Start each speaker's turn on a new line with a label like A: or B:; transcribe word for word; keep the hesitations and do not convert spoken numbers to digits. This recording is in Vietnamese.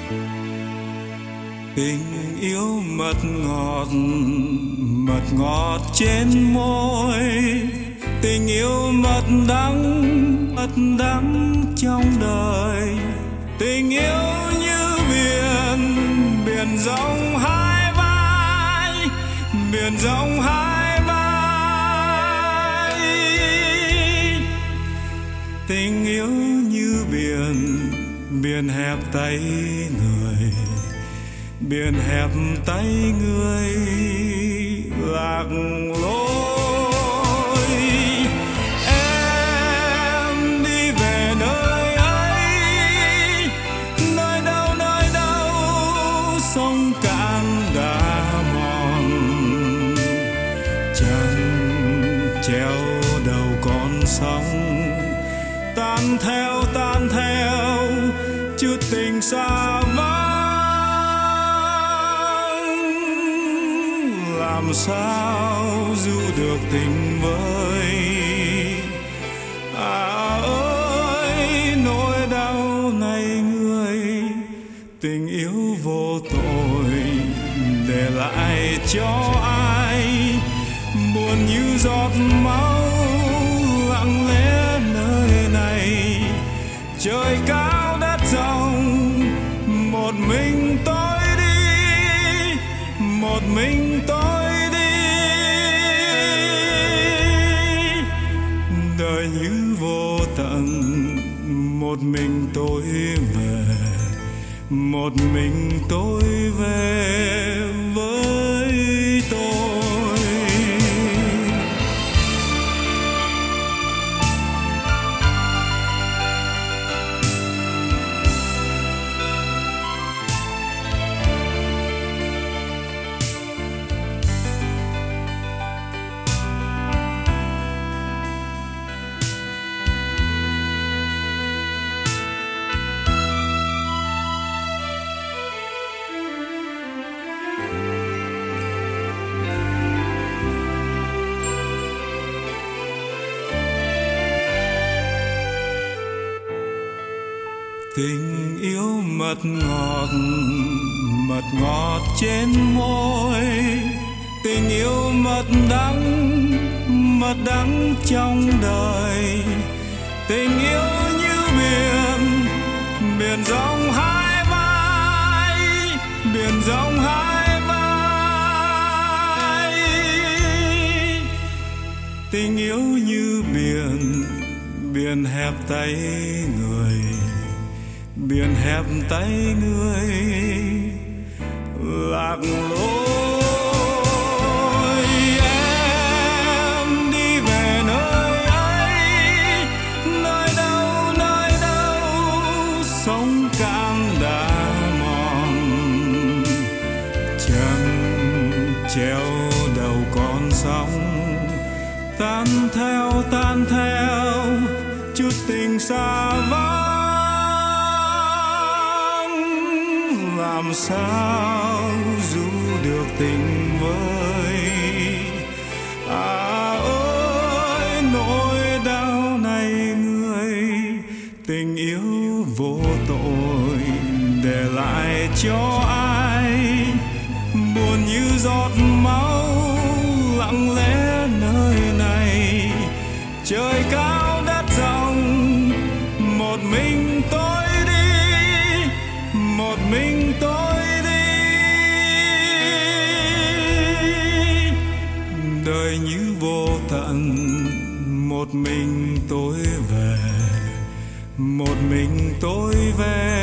A: Tình yêu mật ngọt, mật ngọt trên môi. Tình yêu mật đắng, mật đắng trong đời. Tình yêu như biển, biển rộng hai vai, biển rộng hai vai. Tình yêu như biển, biển hẹp tay người, biển hẹp tay người lạc lối. Em đi về nơi ấy, nơi đâu nơi đâu sông cạn đã mòn, chẳng treo đầu con sóng. Tan theo tan theo chút tình xa vắng. Làm sao giữ được tình vơi, à ơi nỗi đau này người. Tình yêu vô tội để lại cho ai, buồn như giọt máu lặng lẽ nơi này. Trời cao đất rộng, một mình tôi đi, một mình tôi đi. Đời như vô tận, một mình tôi về, một mình tôi về với tôi. Tình yêu mật ngọt, mật ngọt trên môi. Tình yêu mật đắng, mật đắng trong đời. Tình yêu như biển, biển rộng hai vai, biển rộng hai vai. Tình yêu như biển, biển hẹp tay người, biển hẹp tay người lạc lối. Em đi về nơi ấy, nơi đâu nơi đâu sông cạn đã mòn, chẳng treo đầu con sóng. Tan theo tan theo chút tình xa vắng. Làm sao giữ được tình vơi, à ơi nỗi đau này người. Tình yêu vô tội để lại cho ai, buồn như giọt máu lặng lẽ nơi này. Trời cao đất rộng, một mình tôi đi, một mình tôi đi. Đời như vô tận, một mình tôi về, một mình tôi về